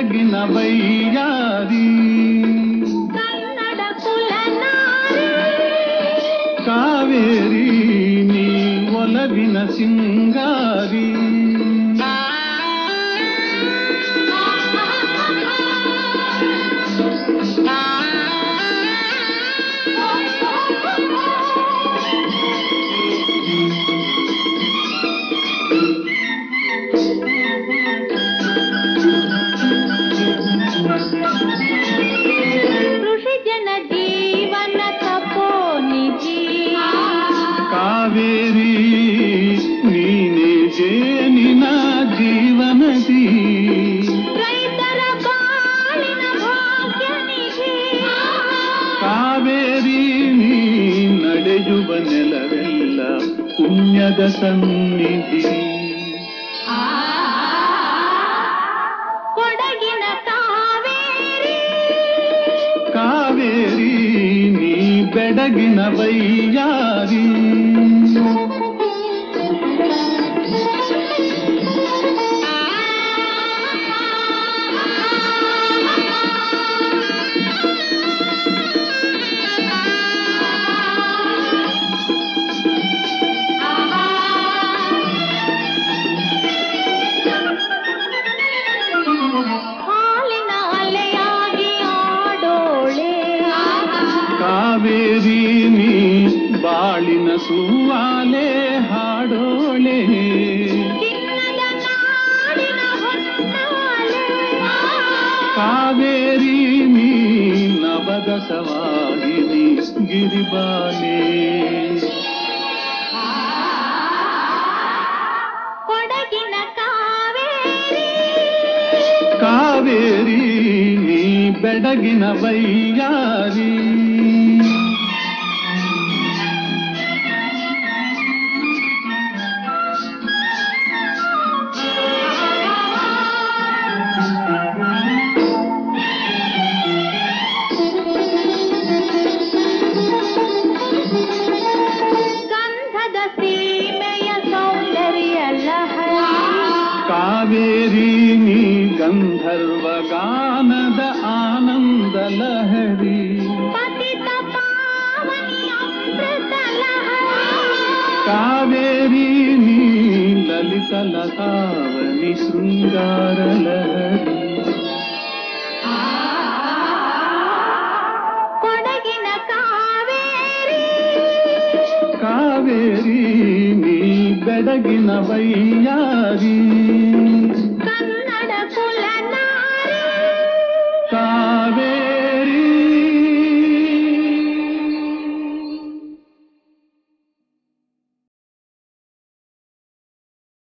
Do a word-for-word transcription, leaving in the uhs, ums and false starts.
ಬೆಡಗಿನ ಬೈಯಾರಿ ಕನ್ನಡ ಕುಲನಾರಿ ಕಾವೇರಿ ನೀ ಒಲವಿನ ಸಿಂಗಾರಿ ಋಷಿ ಜನ ಜೀವನ ತಪೋನಿಧಿ ಕಾವೇರಿ ನೀನೇ ಜೇನಿನ ಜೀವನದಿ ರೈತರ ಬಾಳಿನ ಭಾಗ್ಯನಿಧಿ ಕಾವೇರಿ ನೀ ನಡೆಯುವ ನೆಲವೆಲ್ಲ ಪುಣ್ಯದ ಸನ್ನಿಧಿ ಕೊಡಗಿನ ಕಾವೇರಿ ಕಾವೇರಿ ನೀ ಬೆಡಗಿನ ಬೈಯಾರಿ ಹಾಲಿನ ಅಲೆಯಾಗಿ ಆಡೋಳೆ ಕಾವೇರಿ ನೀ ಬಾಳಿನ ಸುವಾಲೆ ಹಾಡೋಳೆ ಚಿನ್ನದ ನಾಡಿನ ಹೊನ್ನಾಳೆ ಕಾವೇರಿ ನೀ ನವದ ಸವಾಗಿನಿ ಗಿರಿಬಾಲೆ ಕೊಡಗಿನ ಕಾವೇರಿ ಕಾವೇರಿ ನೀ ಬೆಡಗಿನ ಬೈಯಾರಿ ಗಂಧದ ಸೀಮೆಯ ಸೌಂದರ್ಯ ಲಹರಿ ಕಾವೇರಿ ನೀ ಗಂಧರ್ವ ಗಾನದ ಆನಂದ ಲಹರಿ ಪತಿತ ಪಾವನಿ ಅಮೃತ ಲಹರಿ ಕಾವೇರಿ ನೀ ಲಲಿತ ಲತಾವನಿ ಶೃಂಗಾರ ಲಹರಿ ಕೊಡಗಿನ ಕಾವೇರಿ ಕಾವೇರಿ ನೀ ಬೆಡಗಿನ ಬೈಯಾರಿ ಕನ್ನಡ ಕುಲನಾರಿ ಕಾ